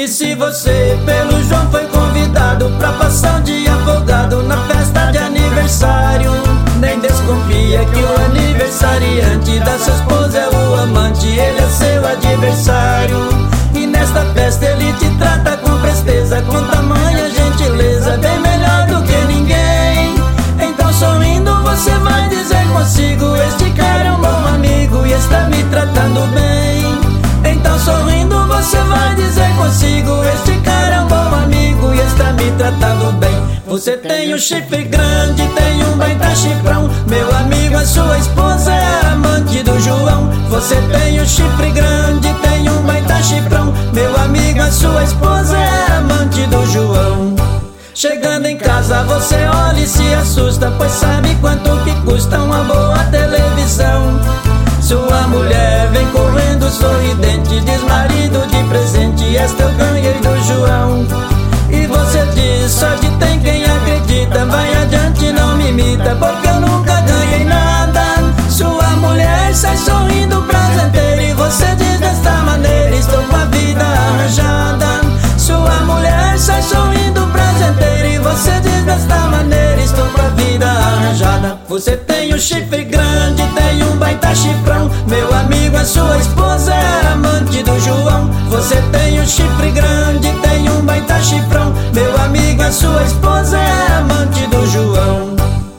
se você pelo João foi convidado pra passar o dia afogado na festa de aniversário, nem desconfia que o aniversariante da sua esposa é o amante, ele é seu adversário. E nesta festa ele te trata com presteza, com tamanha gentileza, bem melhor do que ninguém. Então sorrindo você vai dizer consigo: este cara é um bom amigo e está me tratando bem. Então sorrindo você vai dizer consigo: este cara é um bom amigo e está me tratando bem. Você tem um chifre grande, tem um baita chifrão, meu amigo, a sua esposa é a amante do João. Você tem um chifre grande, tem um baita chifrão, meu amigo, a sua esposa é a amante do João. Chegando em casa você olha e se assusta, pois sabe quanto que custa uma boa televisão. Sua mulher vem correndo sorridente, diz: marido, de presente esta eu ganhei do João. E você diz: sorte tem quem acredita, vai adiante, não me imita, porque eu nunca ganhei nada. Sua mulher sai sorrindo prazenteira e você diz desta maneira: estou com a vida arranjada. Sua mulher sai sorrindo prazenteira e você diz desta maneira: estou com a vida arranjada. Você tem um chifre grande, tem um baita chifrão, meu amigo, a sua esposa é a amante do João. Você tem um chifre grande, tem um baita chifrão, meu amigo, a sua esposa é a amante do João.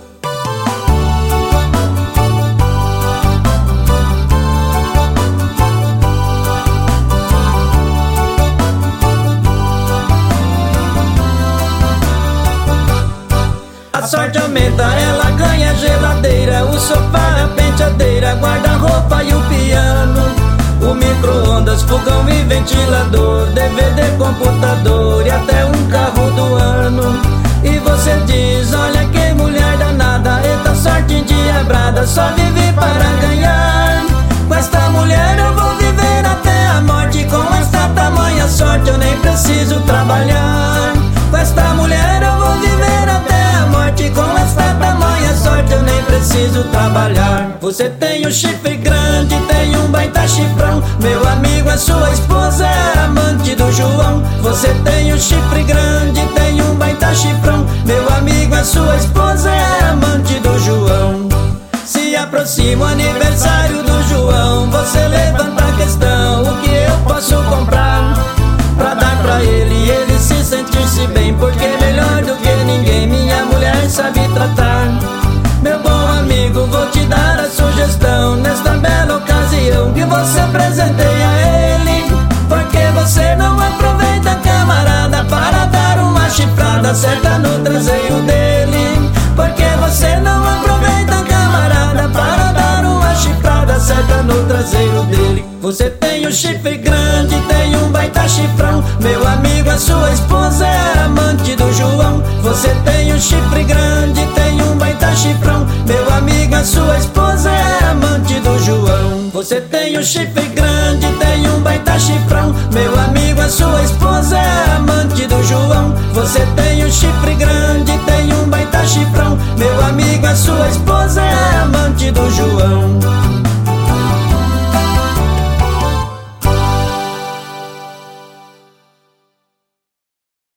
A sorte aumenta, ela ganha geladeira, o sofá, a penteadeira, guarda-roupa e o piano, o micro-ondas, fogão e ventilador, DVD, computador e até um carro do ano. E você diz: olha que mulher danada, eita sorte endiabrada, só vive para ganhar. Com esta mulher eu vou viver até a morte, com esta tamanha sorte eu nem preciso trabalhar. Com esta mulher eu vou viver até a morte, com esta tamanha sorte eu nem preciso trabalhar. Você tem um chifre grande, tem um baita chifrão, meu amigo, a sua esposa é a amante do João. Você tem um chifre grande, tem um baita chifrão, meu amigo, a sua esposa é a amante do João. Se aproxima o aniversário do João, você levanta a questão: o que eu posso comprar pra dar pra ele e ele se sentir-se bem, porque melhor do que ninguém minha mulher sabe tratar. Meu bom amigo, vou te dar a sugestão, nesta bela ocasião, que você presenteie a ele, porque você não aproveita, camarada, para dar uma chifrada certa no traseiro dele. Porque você não aproveita, camarada, para dar uma chifrada certa no traseiro dele. Você tem um chifre grande, tem um baita chifrão, meu amigo, a sua esposa é a amante do João. Você tem um chifre grande, tem um baita chifrão, meu amigo, a sua esposa é a amante do João. Você tem um chifre grande, tem um baita chifrão, meu amigo, a sua esposa é a amante do João. Você tem